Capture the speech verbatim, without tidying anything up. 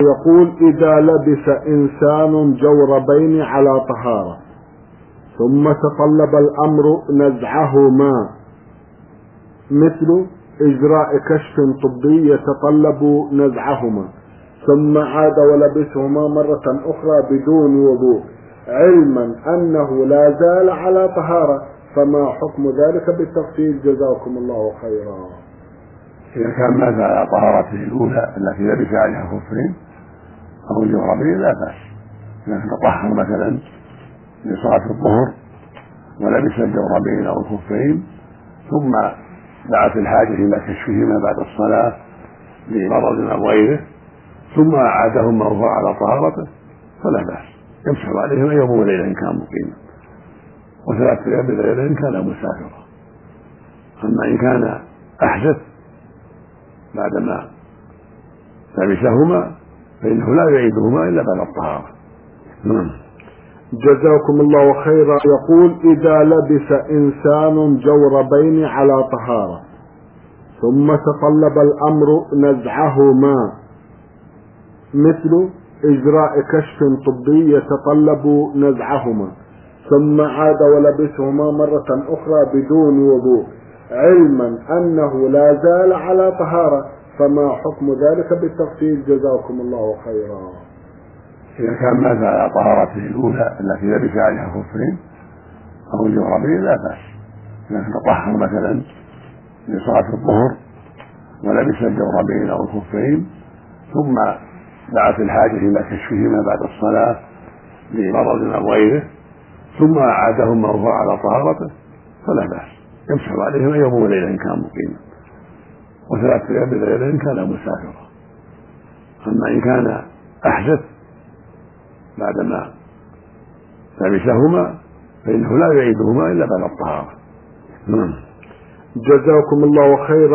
يقول: إذا لبس إنسان جوربين على طهارة ثم تطلب الأمر نزعهما، مثل إجراء كشف طبي يتطلب نزعهما، ثم عاد ولبسهما مرة أخرى بدون وضوء، علما أنه لا زال على طهارة، فما حكم ذلك بالتفصيل؟ جزاكم الله خيرا. إذا كان مات على طهارته الأولى التي لبس عليها خفين أو الجوربين لا بأس. إذا تطهر مثلا لصلاة الظهر ولبس الجوربين أو الخفين ثم دعت الحاجة إلى كشفهما بعد الصلاة لمرض أو غيره ثم أعادهما وهو على طهارته فلا بأس، يمسح عليهما يوم وليلة إن كان مقيما، وثلاثة أيام بليلة إن كان مسافرا. أما إن كان أحدث بعدما لبسهما فإنه لا يعيدهما إلا بعد الطهارة. جزاكم الله خيرا. يقول: إذا لبس إنسان جوربين على طهارة ثم تطلب الأمر نزعهما، مثل إجراء كشف طبي يتطلب نزعهما، ثم عاد ولبسهما مرة أخرى بدون وضوء، علما أنه لا زال على طهارة، فما حكم ذلك بالتفصيل؟ جزاكم الله خيرا. إذا كان مات على طهارته الأولى التي لبس عليها خفين أو الجوربين لا بأس. إذا تطهر مثلا لصلاة الظهر ولبس الجوربين أو الخفين ثم دعت الحاجة إلى كشفهما بعد الصلاة لمرض أو غيره ثم أعادهما وهو على طهارته فلا بأس، يمسح عليهما يوم وليلة إن كان مقيما، وثلاثة أيام بليلة إن كان مسافرا. أما إن كان أحدث بعدما لبسهما فإنه لا يعيدهما إلا بعد الطهارة. جزاكم الله خيرا.